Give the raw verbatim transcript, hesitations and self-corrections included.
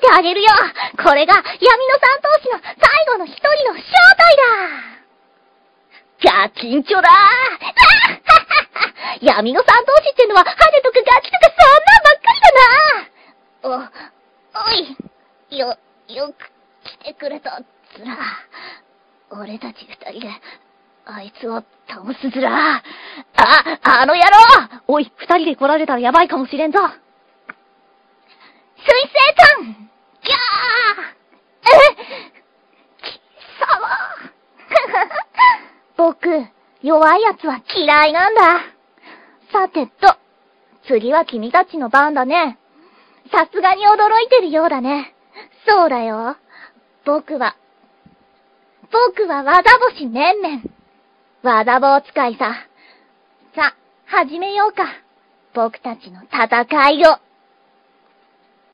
てあげるよ。これが闇の三頭士の最後の一人の正体だ。ガチンチョだー闇の三頭士ってのは、ハゲとかガキとかそんなんばっかりだな。お、おい、よ、よく来てくれたずら。俺たち二人で、あいつを倒すずら。あ、あの野郎。おい、二人で来られたらやばいかもしれんぞ。水星ちゃん。ギャー。え貴様。僕、弱い奴は嫌いなんだ。さてと、次は君たちの番だね。さすがに驚いてるようだね。そうだよ。僕は、僕は技星めんめん。技棒使いさ。さ、始めようか。僕たちの戦いを。